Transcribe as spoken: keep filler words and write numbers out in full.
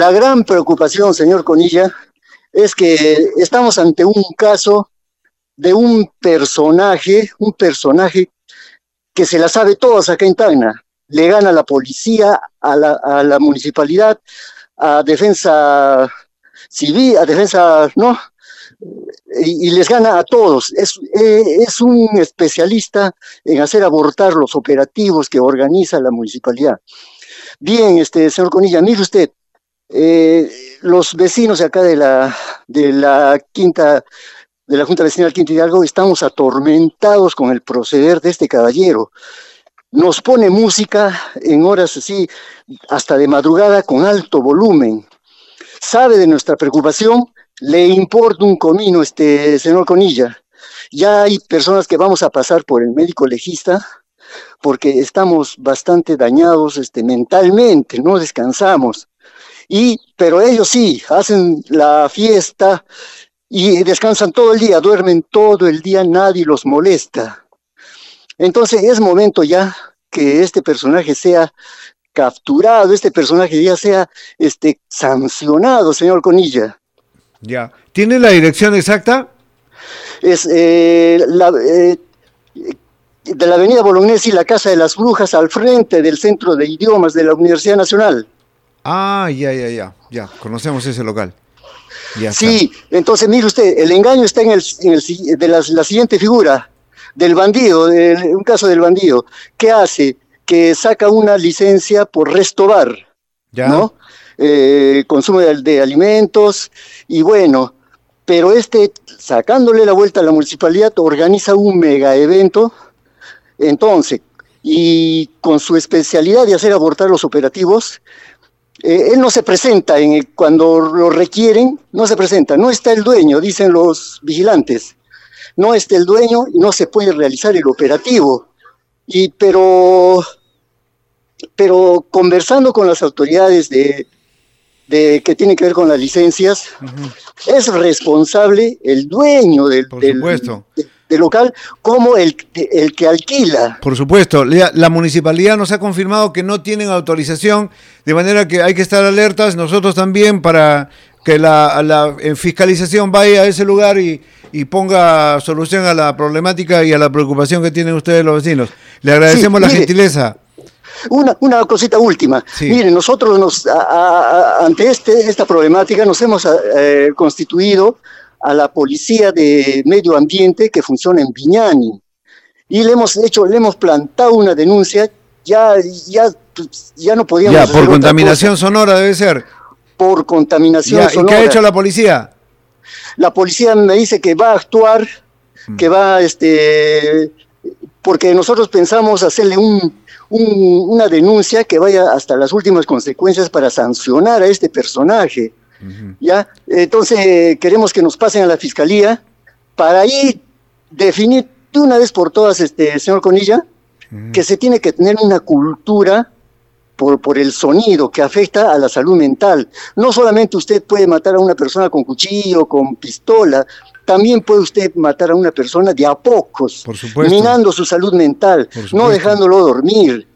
La gran preocupación, señor Conilla, es que estamos ante un caso de un personaje, un personaje que se la sabe todas acá en Tacna. Le gana a la policía, a la, a la municipalidad, a defensa civil, a defensa, ¿no? Y, y les gana a todos. Es, eh, es un especialista en hacer abortar los operativos que organiza la municipalidad. Bien, este, señor Conilla, mire usted, eh, los vecinos de acá de la, de la quinta, de la Junta Vecinal Quinta Hidalgo, estamos atormentados con el proceder de este caballero. Nos pone música en horas así, hasta de madrugada, con alto volumen. Sabe de nuestra preocupación, le importa un comino, este señor Conilla. Ya hay personas que vamos a pasar por el médico legista, porque estamos bastante dañados este, mentalmente, no descansamos. Y, pero ellos sí, hacen la fiesta y descansan todo el día, duermen todo el día, nadie los molesta. Entonces es momento ya que este personaje sea capturado, este personaje ya sea este, sancionado, señor Conilla. Ya. ¿Tiene la dirección exacta? Es eh, la, eh, de la avenida Bolognesi, la Casa de las Brujas, al frente del Centro de Idiomas de la Universidad Nacional. Ah, ya, ya, ya, ya, conocemos ese local. Ya sí, está. Entonces mire usted, el engaño está en el, en el de la, la siguiente figura, del bandido, de, un caso del bandido. ¿Qué hace? Que saca una licencia por restobar, ya. ¿No? Eh, consumo de, de alimentos, y bueno, pero este, sacándole la vuelta a la municipalidad, organiza un mega evento, entonces, y con su especialidad de hacer abortar los operativos, eh, él no se presenta, en el, cuando lo requieren, no se presenta, no está el dueño, dicen los vigilantes, no está el dueño y no se puede realizar el operativo. Y pero, pero conversando con las autoridades de, de que tienen que ver con las licencias, uh-huh. Es responsable el dueño del, del, de, del local como el, el que alquila. Por supuesto, la, la municipalidad nos ha confirmado que no tienen autorización, de manera que hay que estar alertas, nosotros también, para que la, la fiscalización vaya a ese lugar y, y ponga solución a la problemática y a la preocupación que tienen ustedes los vecinos. Le agradecemos sí, la mire, gentileza. Una, una cosita última. Sí. Miren, nosotros nos, a, a, ante este, esta problemática nos hemos eh, constituido a la Policía de Medio Ambiente que funciona en Viñani. Y le hemos hecho, le hemos plantado una denuncia, ya, ya, ya no podíamos ya, hacer por otra contaminación cosa. sonora debe ser. Por contaminación ya, sonora. ¿Y qué ha hecho la policía? La policía me dice que va a actuar, mm. que va, este, porque nosotros pensamos hacerle un, un, una denuncia que vaya hasta las últimas consecuencias para sancionar a este personaje. Uh-huh. ¿Ya? Entonces queremos que nos pasen a la fiscalía para ahí definir de una vez por todas, este, señor Conilla, uh-huh. que se tiene que tener una cultura Por, por el sonido que afecta a la salud mental. No solamente usted puede matar a una persona con cuchillo, con pistola, también puede usted matar a una persona de a pocos, por supuesto. minando su salud mental, no dejándolo dormir.